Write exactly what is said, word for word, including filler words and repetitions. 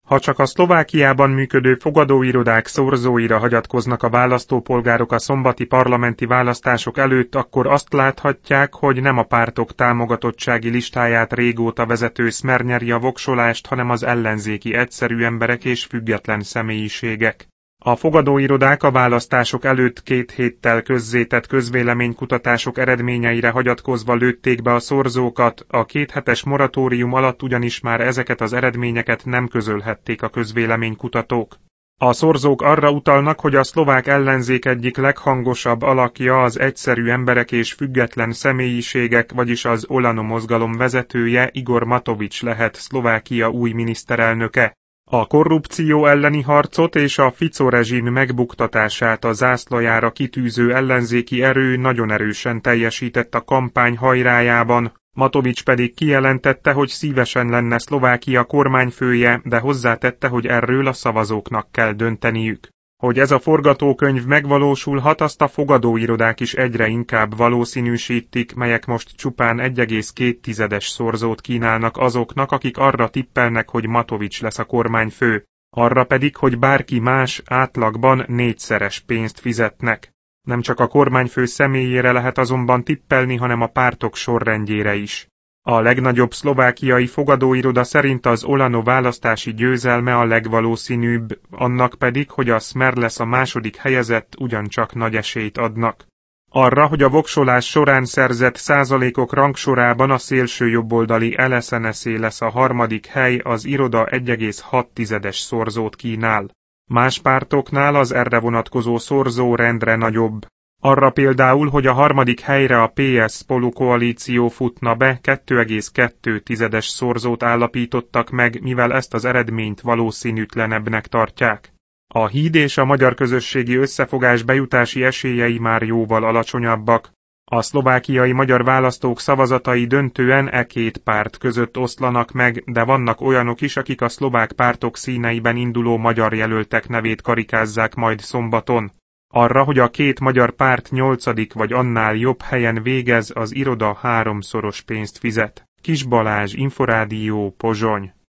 Ha csak a Szlovákiában működő fogadóirodák szorzóira hagyatkoznak a választópolgárok a szombati parlamenti választások előtt, akkor azt láthatják, hogy nem a pártok támogatottsági listáját régóta vezető Smer nyeri a voksolást, hanem az ellenzéki egyszerű emberek és független személyiségek. A fogadóirodák a választások előtt két héttel közzétett közvéleménykutatások eredményeire hagyatkozva lőtték be a szorzókat, a kéthetes moratórium alatt ugyanis már ezeket az eredményeket nem közölhették a közvéleménykutatók. A szorzók arra utalnak, hogy a szlovák ellenzék egyik leghangosabb alakja az egyszerű emberek és független személyiségek, vagyis az Olano mozgalom vezetője, Igor Matovič lehet Szlovákia új miniszterelnöke. A korrupció elleni harcot és a Fico rezsim megbuktatását a zászlajára kitűző ellenzéki erő nagyon erősen teljesített a kampány hajrájában, Matovič pedig kijelentette, hogy szívesen lenne Szlovákia kormányfője, de hozzátette, hogy erről a szavazóknak kell dönteniük. Hogy ez a forgatókönyv megvalósulhat, azt a fogadóirodák is egyre inkább valószínűsítik, melyek most csupán egy egész két szorzót kínálnak azoknak, akik arra tippelnek, hogy Matovič lesz a kormányfő, arra pedig, hogy bárki más átlagban négyszeres pénzt fizetnek. Nem csak a kormányfő személyére lehet azonban tippelni, hanem a pártok sorrendjére is. A legnagyobb szlovákiai fogadóiroda szerint az Olano választási győzelme a legvalószínűbb, annak pedig, hogy a Smer lesz a második helyezett, ugyancsak nagy esélyt adnak. Arra, hogy a voksolás során szerzett százalékok rangsorában a szélső jobboldali el es en es lesz a harmadik hely, az iroda egy egész hat szorzót kínál. Más pártoknál az erre vonatkozó szorzó rendre nagyobb. Arra például, hogy a harmadik helyre a pé es Spolu koalíció futna be, két egész kettő szorzót állapítottak meg, mivel ezt az eredményt valószínűtlenebbnek tartják. A Híd és a magyar közösségi összefogás bejutási esélyei már jóval alacsonyabbak. A szlovákiai magyar választók szavazatai döntően e két párt között oszlanak meg, de vannak olyanok is, akik a szlovák pártok színeiben induló magyar jelöltek nevét karikázzák majd szombaton. Arra, hogy a két magyar párt nyolcadik vagy annál jobb helyen végez, az iroda háromszoros pénzt fizet. Kis Balázs, Inforádió, Pozsony.